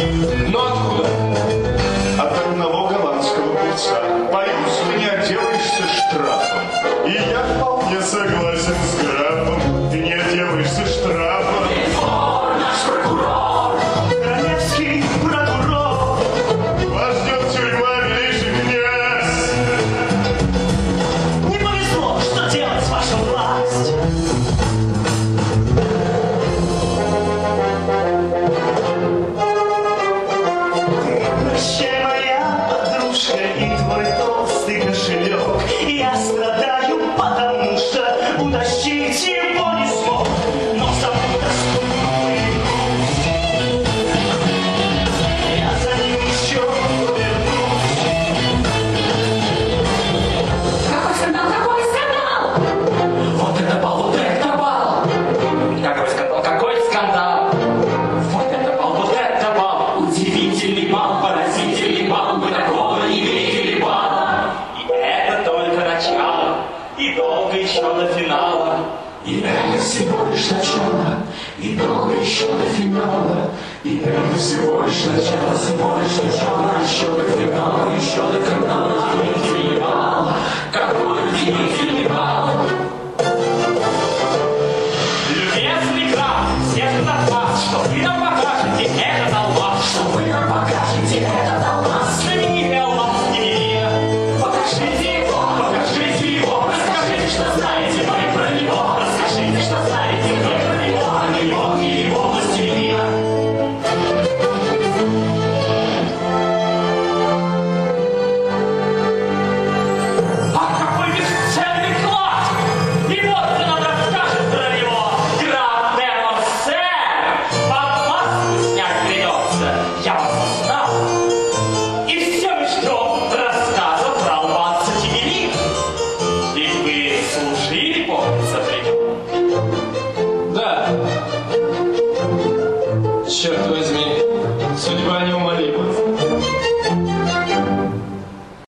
Но откуда? От одного голландского купца. Боюсь, ты не отделаешься штрафом. И я вполне согласен с графом. Ты не отделаешься штрафом. Наш прокурор, королевский прокурор. Вас ждет тюрьма, милейший князь. Не повезло, что делать ваша власть. Прощай, моя подружка, и твой толстый кошелек. Я страдаю, потому что утащить его не смог. Но самый доступный я за ним еще вернусь. Какой скандал, какой скандал! Вот это бал, вот это бал! Какой скандал, какой скандал! Вот это бал, вот это бал! Удивительный бал, поразительный бал, мы такого не видели бала! И это только начало, и долго еще до финала. И это всего лишь начало, и долго еще до финала. И это всего лишь начало, еще до финала, еще до финала. Удивительный бал, какой удивительный бал. Любезный граф, всех от вас, что вы нам покажете этот алмаз. Что вы нам покажете этот алмаз? Знаменитый алмаз Евгения. Покажите его, расскажите, что знаете вы про него. Расскажите, что знаете вы про него, о него и его властелина. А какой бесценный клад! И вот кто нам расскажет про него. Граф де Морсер, вам маску снять придется. Я вас узнал. И все мы ждем рассказа про алмаз Сатибери. Ведь вы служили, помнится, при нем. Да. Черт возьми.